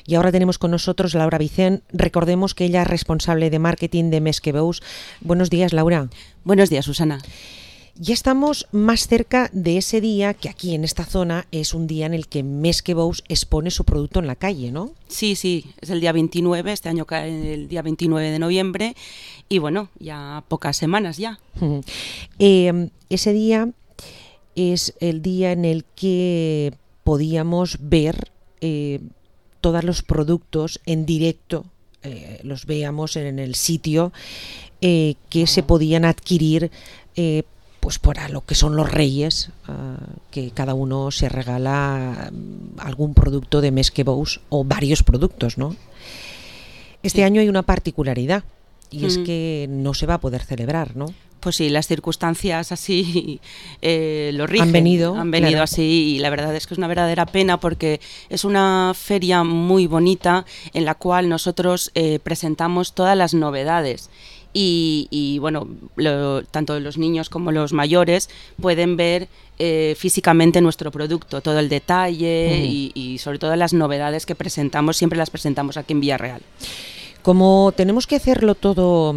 Y ahora tenemos con nosotros a Laura Vicent. Recordemos que ella es responsable de marketing de Més que Veus. Buenos días, Laura. Buenos días, Susana. Ya estamos más cerca de ese día que aquí en esta zona es un día en el que Més que Veus expone su producto en la calle, ¿no? Sí, es el día 29, este año cae el día 29 de noviembre y bueno, ya pocas semanas ya. Ese día es el día en el que podíamos ver todos los productos en directo, los veíamos en el sitio que se podían adquirir pues para lo que son los Reyes, que cada uno se regala algún producto de Més que Veus o varios productos, ¿no? Este año hay una particularidad y es que no se va a poder celebrar, ¿no? Pues sí, las circunstancias así lo rigen. Han venido claro. Así y la verdad es que es una verdadera pena porque es una feria muy bonita en la cual nosotros presentamos todas las novedades. Y bueno, tanto los niños como los mayores pueden ver físicamente nuestro producto, todo el detalle y sobre todo las novedades que presentamos, siempre las presentamos aquí en Villarreal. Como tenemos que hacerlo todo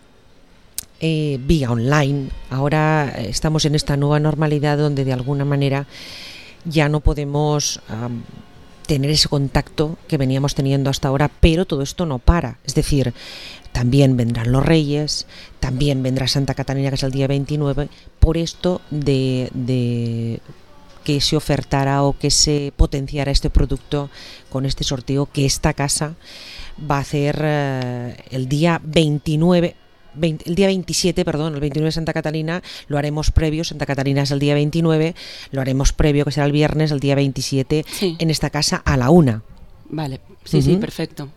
vía online, ahora estamos en esta nueva normalidad donde de alguna manera ya no podemos tener ese contacto que veníamos teniendo hasta ahora, pero todo esto no para, es decir, también vendrán los Reyes, también vendrá Santa Catalina, que es el día 29, por esto de que se ofertara o que se potenciara este producto con este sorteo que esta casa va a hacer el día 27, el 29 de Santa Catalina lo haremos previo, Santa Catalina es el día 29, lo haremos previo, que será el viernes, el día 27, sí, en esta casa a la 1. Vale, sí, perfecto.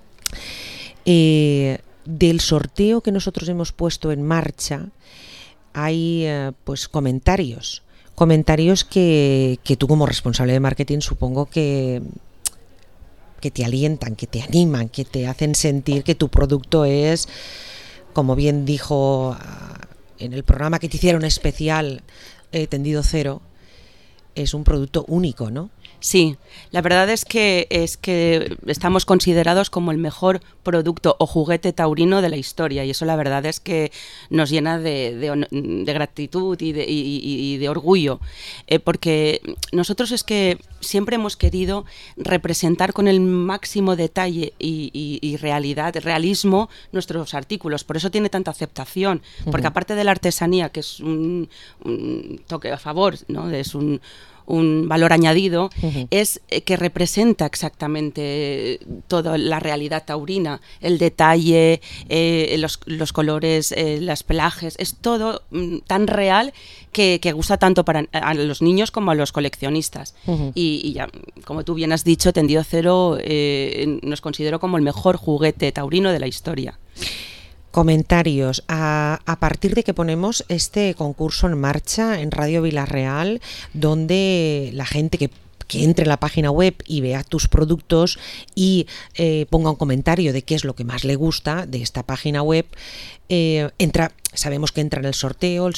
Del sorteo que nosotros hemos puesto en marcha hay pues comentarios que tú como responsable de marketing supongo que te alientan, que te animan, que te hacen sentir que tu producto es, como bien dijo en el programa que te hicieron especial Tendido Cero, es un producto único, ¿no? Sí, la verdad es que estamos considerados como el mejor producto o juguete taurino de la historia y eso la verdad es que nos llena de gratitud y de orgullo, porque nosotros es que siempre hemos querido representar con el máximo detalle y realismo nuestros artículos, por eso tiene tanta aceptación, porque aparte de la artesanía, que es un toque a favor, ¿no? Es un valor añadido, es que representa exactamente toda la realidad taurina, el detalle, los colores, los pelajes, es todo tan real que gusta tanto a los niños como a los coleccionistas. Y ya, como tú bien has dicho, Tendido Cero nos considero como el mejor juguete taurino de la historia. Comentarios. A partir de que ponemos este concurso en marcha en Radio Villarreal, donde la gente que entre en la página web y vea tus productos y ponga un comentario de qué es lo que más le gusta de esta página web, sabemos que entra en el sorteo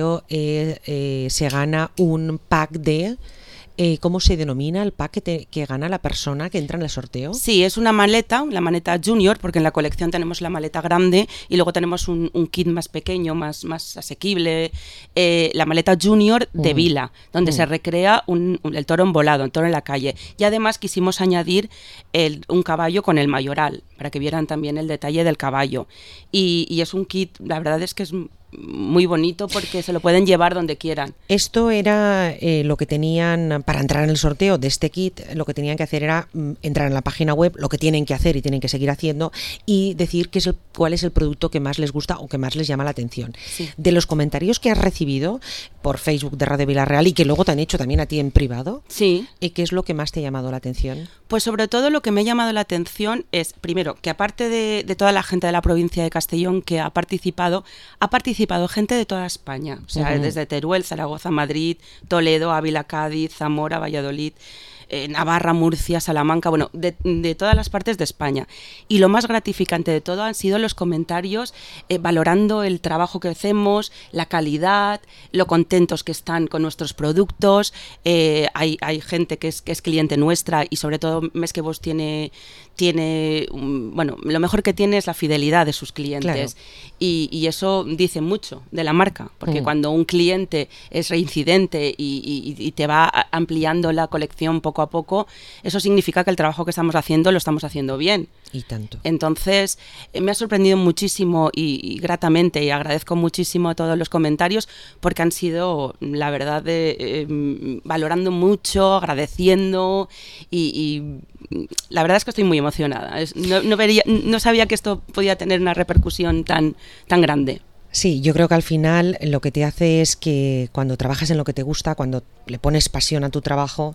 se gana un pack de... ¿Cómo se denomina el pack que gana la persona que entra en el sorteo? Sí, es una maleta, la maleta junior, porque en la colección tenemos la maleta grande y luego tenemos un kit más pequeño, más asequible, la maleta junior de Vila, donde se recrea el toro envolado, el toro en la calle. Y además quisimos añadir un caballo con el mayoral, para que vieran también el detalle del caballo. Y es un kit, la verdad es que es muy bonito porque se lo pueden llevar donde quieran. Esto era lo que tenían para entrar en el sorteo de este kit, lo que tenían que hacer era entrar en la página web, lo que tienen que hacer y tienen que seguir haciendo y decir cuál es el producto que más les gusta o que más les llama la atención. Sí. De los comentarios que has recibido por Facebook de Radio Villarreal y que luego te han hecho también a ti en privado, sí, ¿qué es lo que más te ha llamado la atención? Pues sobre todo lo que me ha llamado la atención es, primero, que aparte de toda la gente de la provincia de Castellón que ha participado gente de toda España, o sea, desde Teruel, Zaragoza, Madrid, Toledo, Ávila, Cádiz, Zamora, Valladolid, Navarra, Murcia, Salamanca, bueno, de todas las partes de España. Y lo más gratificante de todo han sido los comentarios valorando el trabajo que hacemos, la calidad, lo contentos que están con nuestros productos. Hay gente que es cliente nuestra y sobre todo Mesquebos tiene bueno, lo mejor que tiene es la fidelidad de sus clientes. Claro. Y eso dice mucho de la marca, porque cuando un cliente es reincidente y te va ampliando la colección poco a poco, eso significa que el trabajo que estamos haciendo lo estamos haciendo bien. Y tanto. Entonces, me ha sorprendido muchísimo y gratamente, y agradezco muchísimo todos los comentarios, porque han sido, la verdad, valorando mucho, agradeciendo y la verdad es que estoy muy emocionada. No sabía que esto podía tener una repercusión tan grande. Sí, yo creo que al final lo que te hace es que cuando trabajas en lo que te gusta, cuando le pones pasión a tu trabajo,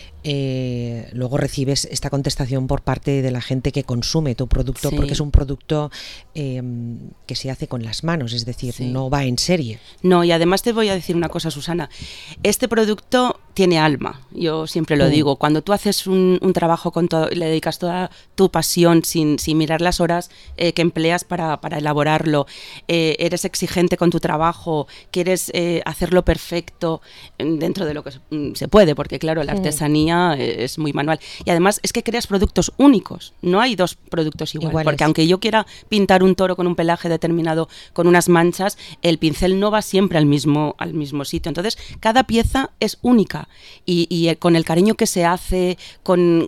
luego recibes esta contestación por parte de la gente que consume tu producto, sí. Porque es un producto que se hace con las manos, es decir, sí. No va en serie. No, y además te voy a decir una cosa, Susana, este producto tiene alma, yo siempre lo digo, cuando tú haces un trabajo con todo, le dedicas toda tu pasión sin mirar las horas que empleas para elaborarlo, eres exigente con tu trabajo, quieres hacerlo perfecto dentro de lo que se puede, porque claro, la artesanía es muy manual. Y además es que creas productos únicos. No hay dos productos iguales. Porque aunque yo quiera pintar un toro con un pelaje determinado, con unas manchas, el pincel no va siempre al mismo sitio. Entonces, cada pieza es única. Y con el cariño que se hace, con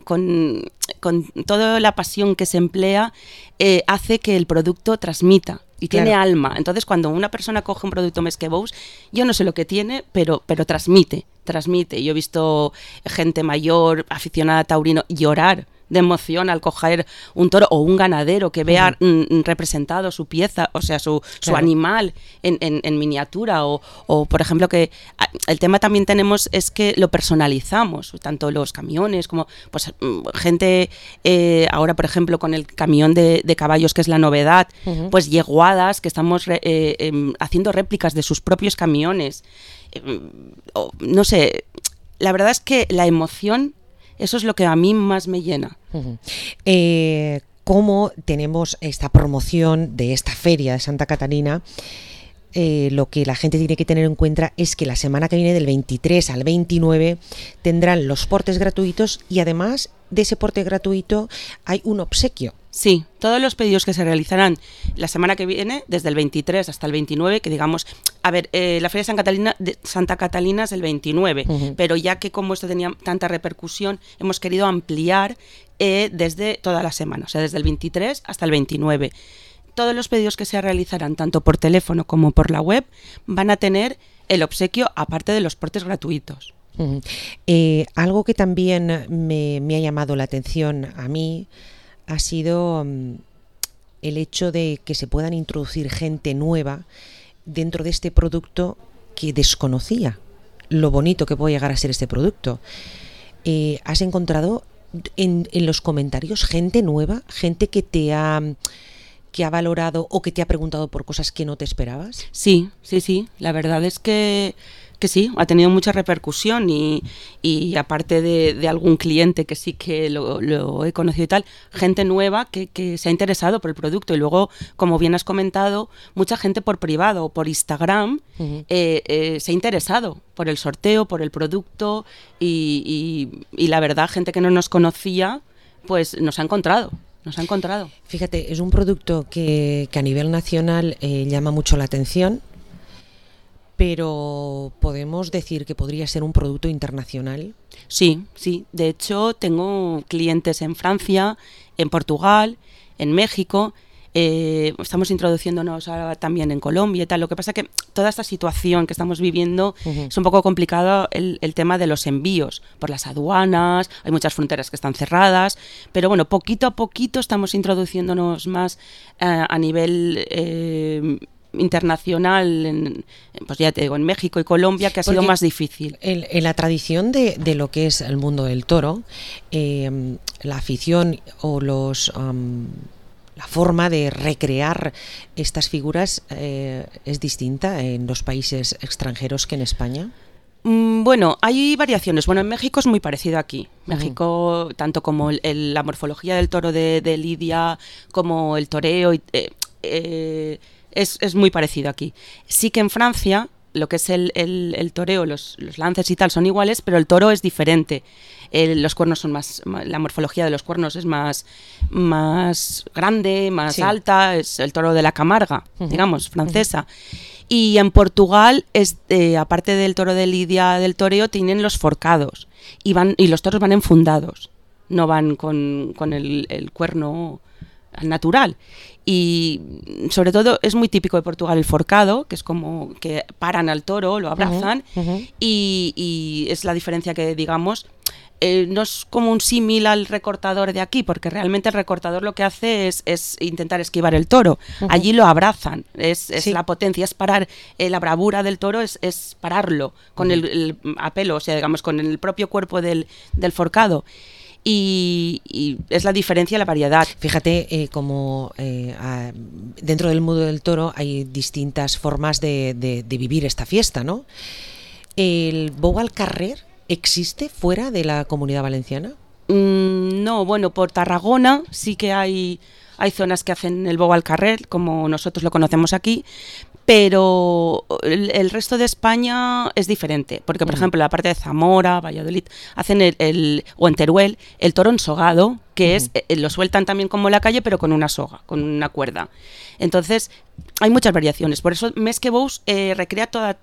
toda la pasión que se emplea, hace que el producto transmita. Y tiene alma. Entonces, cuando una persona coge un producto Mesquebos, yo no sé lo que tiene, pero transmite. Yo he visto gente mayor, aficionada a taurino, llorar de emoción al coger un toro, o un ganadero que vea representado su pieza, o sea, su animal en miniatura, o por ejemplo, que el tema también tenemos es que lo personalizamos, tanto los camiones como pues gente, ahora por ejemplo con el camión de caballos, que es la novedad, pues yeguadas que estamos haciendo réplicas de sus propios camiones, no sé, la verdad es que la emoción, eso es lo que a mí más me llena. ¿Cómo tenemos esta promoción de esta feria de Santa Catalina? Lo que la gente tiene que tener en cuenta es que la semana que viene, del 23 al 29, tendrán los portes gratuitos, y además de ese porte gratuito hay un obsequio. Sí, todos los pedidos que se realizarán la semana que viene, desde el 23 hasta el 29, que digamos, a ver, la Feria de Santa Catalina es el 29, pero ya que como esto tenía tanta repercusión, hemos querido ampliar desde toda la semana, o sea, desde el 23 hasta el 29. Todos los pedidos que se realizarán, tanto por teléfono como por la web, van a tener el obsequio, aparte de los portes gratuitos. Algo que también me ha llamado la atención a mí ha sido el hecho de que se puedan introducir gente nueva dentro de este producto que desconocía lo bonito que puede llegar a ser este producto. ¿Has encontrado en los comentarios gente nueva, gente que ha valorado o que te ha preguntado por cosas que no te esperabas? Sí. La verdad es que sí, ha tenido mucha repercusión y aparte de algún cliente que sí que lo he conocido y tal, gente nueva que se ha interesado por el producto. Y luego, como bien has comentado, mucha gente por privado o por Instagram se ha interesado por el sorteo, por el producto y la verdad, gente que no nos conocía, pues nos ha encontrado. Fíjate, es un producto que a nivel nacional llama mucho la atención, pero ¿podemos decir que podría ser un producto internacional? Sí. De hecho, tengo clientes en Francia, en Portugal, en México. Estamos introduciéndonos ahora también en Colombia y tal. Lo que pasa es que toda esta situación que estamos viviendo es un poco complicado, el tema de los envíos por las aduanas, hay muchas fronteras que están cerradas, pero bueno, poquito a poquito estamos introduciéndonos más a nivel internacional, pues ya te digo, en México y Colombia, que ha sido más difícil. En la tradición de lo que es el mundo del toro, la afición o la forma de recrear estas figuras es distinta en los países extranjeros que en España. Bueno, hay variaciones. Bueno, en México es muy parecido aquí. México, tanto como la morfología del toro de Lidia, como el toreo, es muy parecido aquí. Sí que en Francia, lo que es el toreo, los lances y tal son iguales, pero el toro es diferente. Los cuernos son la morfología de los cuernos es más grande, más alta, es el toro de la Camarga, digamos, francesa. Y en Portugal, aparte del toro de Lidia del toreo, tienen los forcados y los toros van enfundados, no van con el cuerno al natural. Y sobre todo es muy típico de Portugal el forcado, que es como que paran al toro, lo abrazan, y es la diferencia que, digamos, no es como un símil al recortador de aquí, porque realmente el recortador lo que hace es intentar esquivar el toro. Allí lo abrazan, es la potencia, es parar, la bravura del toro es pararlo con el apelo, o sea, digamos, con el propio cuerpo del forcado. Y es la diferencia, la variedad. Fíjate como dentro del mundo del toro hay distintas formas de vivir esta fiesta, ¿no? ¿El bou al carrer existe fuera de la Comunidad Valenciana? No, bueno, por Tarragona sí que hay zonas que hacen el bou al carrer, como nosotros lo conocemos aquí, pero el resto de España es diferente, porque por ejemplo la parte de Zamora, Valladolid, hacen o en Teruel, el toro ensogado, que es, lo sueltan también como en la calle, pero con una soga, con una cuerda. Entonces, hay muchas variaciones. Por eso Més que Bous recrea todas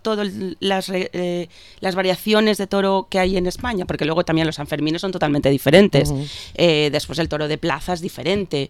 las variaciones de toro que hay en España, porque luego también los sanfermines son totalmente diferentes. Después el toro de plaza es diferente.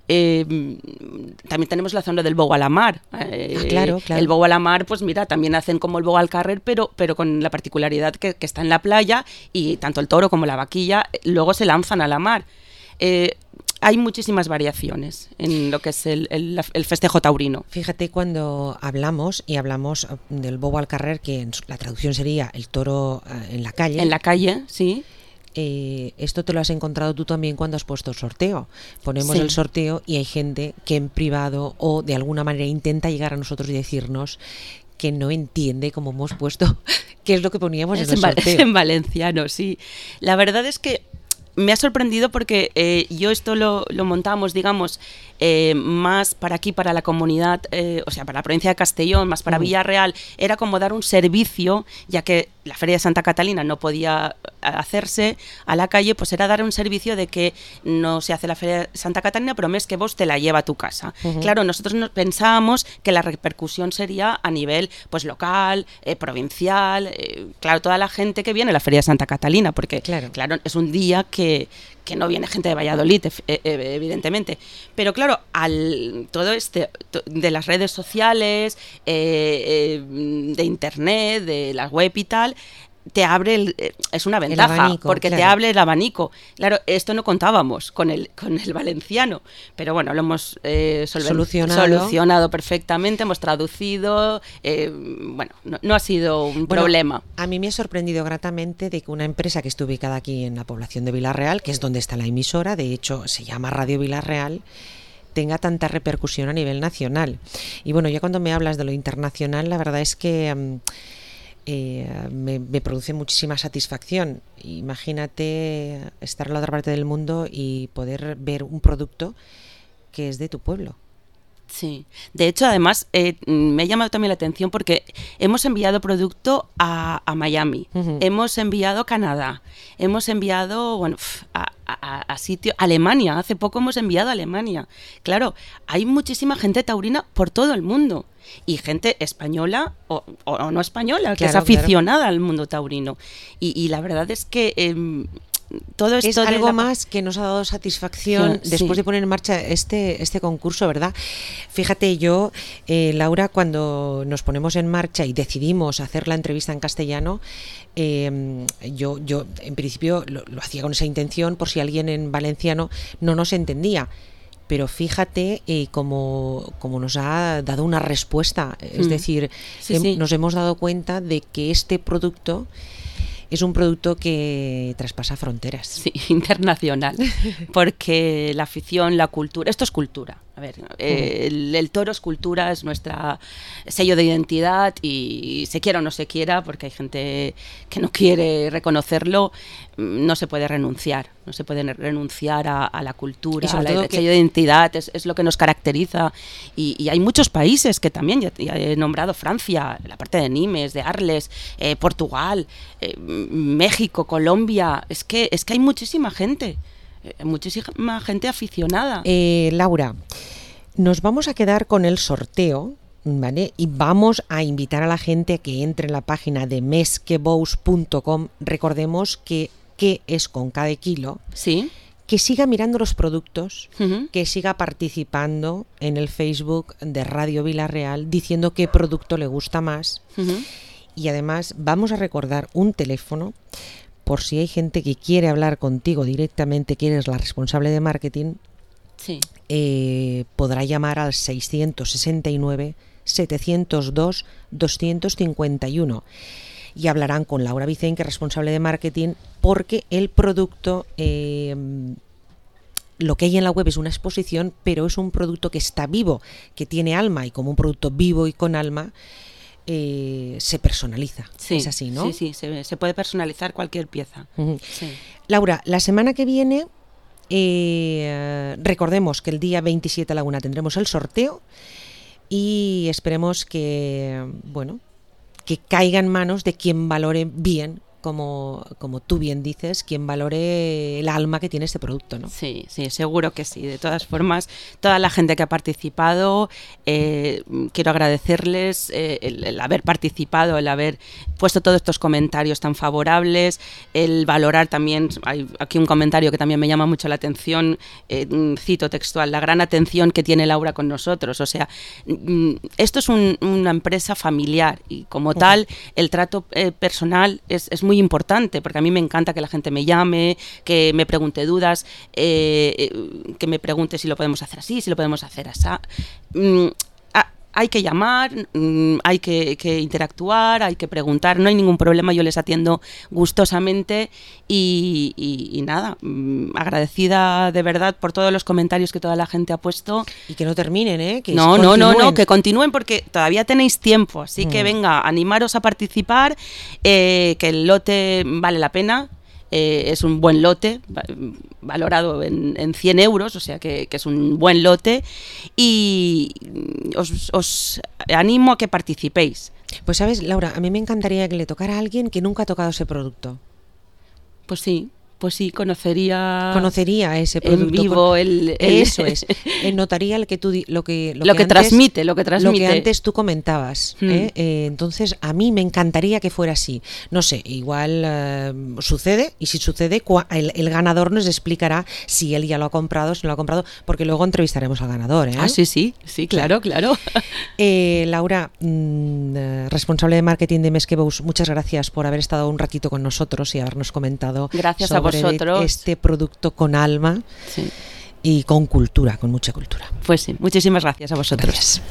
También tenemos la zona del bou a la mar. Claro. El bou a la mar, pues mira, también hacen como el bou al carrer, pero con la particularidad que está en la playa, y tanto el toro como la vaquilla luego se lanzan a la mar. Hay muchísimas variaciones en lo que es el festejo taurino. Fíjate, cuando hablamos del bou al carrer, que la traducción sería el toro en la calle. En la calle, sí. Esto te lo has encontrado tú también cuando has puesto el sorteo. Ponemos el sorteo y hay gente que en privado o de alguna manera intenta llegar a nosotros y decirnos que no entiende cómo hemos puesto qué es lo que poníamos en el sorteo. En valenciano, sí. La verdad es que me ha sorprendido porque yo esto lo montamos, digamos, más para aquí, para la comunidad, o sea, para la provincia de Castellón, más para Villarreal. Era como dar un servicio, ya que la Feria de Santa Catalina no podía hacerse a la calle, pues era dar un servicio de que no se hace la Feria de Santa Catalina, pero Més que Bous te la lleva a tu casa. Claro, nosotros pensábamos que la repercusión sería a nivel pues local, provincial, claro, toda la gente que viene a la Feria de Santa Catalina, porque claro es un día que no viene gente de Valladolid, evidentemente. Pero claro, todo de las redes sociales, de internet, de la web y tal, te abre es una ventaja, abanico, porque te abre el abanico. Claro, esto no contábamos con el valenciano, pero bueno, lo hemos solucionado perfectamente, hemos traducido, bueno, no ha sido un problema. A mí me ha sorprendido gratamente de que una empresa que esté ubicada aquí en la población de Vilarreal, que es donde está la emisora, de hecho se llama Radio Vilarreal, tenga tanta repercusión a nivel nacional. Y bueno, ya cuando me hablas de lo internacional, la verdad es que me produce muchísima satisfacción. Imagínate estar en la otra parte del mundo y poder ver un producto que es de tu pueblo. Sí, de hecho además me ha llamado también la atención porque hemos enviado producto a Miami, hemos enviado a Canadá, hemos enviado a sitio, Alemania, hace poco hemos enviado a Alemania. Claro, hay muchísima gente taurina por todo el mundo y gente española o no española, que es aficionada al mundo taurino, y la verdad es que todo esto es algo más que nos ha dado satisfacción después de poner en marcha este concurso, ¿verdad? Fíjate, yo, Laura, cuando nos ponemos en marcha y decidimos hacer la entrevista en castellano, yo en principio lo hacía con esa intención por si alguien en valenciano no nos entendía. Pero fíjate cómo nos ha dado una respuesta, es decir, nos hemos dado cuenta de que este producto es un producto que traspasa fronteras. Sí, internacional, porque la afición, la cultura, esto es cultura. A ver, el toro es cultura, es nuestra sello de identidad y se quiera o no se quiera, porque hay gente que no quiere reconocerlo, no se puede renunciar. No se puede renunciar a la cultura, al sello de identidad, es lo que nos caracteriza. Y hay muchos países que también, ya he nombrado Francia, la parte de Nimes, de Arles, Portugal, México, Colombia, es que hay muchísima gente aficionada. Laura, nos vamos a quedar con el sorteo, ¿vale? Y vamos a invitar a la gente a que entre en la página de mesquebous.com. Recordemos que es con cada kilo. Sí. Que siga mirando los productos, que siga participando en el Facebook de Radio Vila-real diciendo qué producto le gusta más. Y además vamos a recordar un teléfono por si hay gente que quiere hablar contigo directamente, que eres la responsable de marketing. Sí. Podrá llamar al 669 702 251 y hablarán con Laura Vicén, que es responsable de marketing, porque el producto, lo que hay en la web es una exposición, pero es un producto que está vivo, que tiene alma, y como un producto vivo y con alma, se personaliza. Sí, es así, ¿no? Sí, se puede personalizar cualquier pieza. Sí. Laura, la semana que viene, recordemos que el día 27 a la 1 tendremos el sorteo y esperemos que, que caiga en manos de quien valore bien, como tú bien dices, quien valore el alma que tiene este producto, ¿no? Sí, seguro que sí. De todas formas, toda la gente que ha participado, quiero agradecerles el haber participado, el haber puesto todos estos comentarios tan favorables, el valorar también, hay aquí un comentario que también me llama mucho la atención, cito textual, la gran atención que tiene Laura con nosotros. O sea, esto es una empresa familiar y como tal, el trato personal es muy importante, porque a mí me encanta que la gente me llame, que me pregunte dudas, que me pregunte si lo podemos hacer así, si lo podemos hacer así. Hay que llamar, hay que interactuar, hay que preguntar, no hay ningún problema, yo les atiendo gustosamente y nada, agradecida de verdad por todos los comentarios que toda la gente ha puesto. Y que no terminen, que no, que continúen, porque todavía tenéis tiempo, así que venga, animaros a participar, que el lote vale la pena. Es un buen lote, valorado en 100 euros, o sea que es un buen lote, y os animo a que participéis. Pues sabes, Laura, a mí me encantaría que le tocara a alguien que nunca ha tocado ese producto. Pues sí, conocería ese producto en vivo eso es, notaría lo que transmite lo que antes tú comentabas. Entonces a mí me encantaría que fuera así. No sé, igual sucede, y si sucede el ganador nos explicará si él ya lo ha comprado, si no lo ha comprado, porque luego entrevistaremos al ganador, ¿eh? Sí, claro. Laura, responsable de marketing de Mesquebous, muchas gracias por haber estado un ratito con nosotros y habernos comentado. Gracias a vosotros. Este producto con alma y con cultura, con mucha cultura. Pues sí, muchísimas gracias a vosotros. Gracias.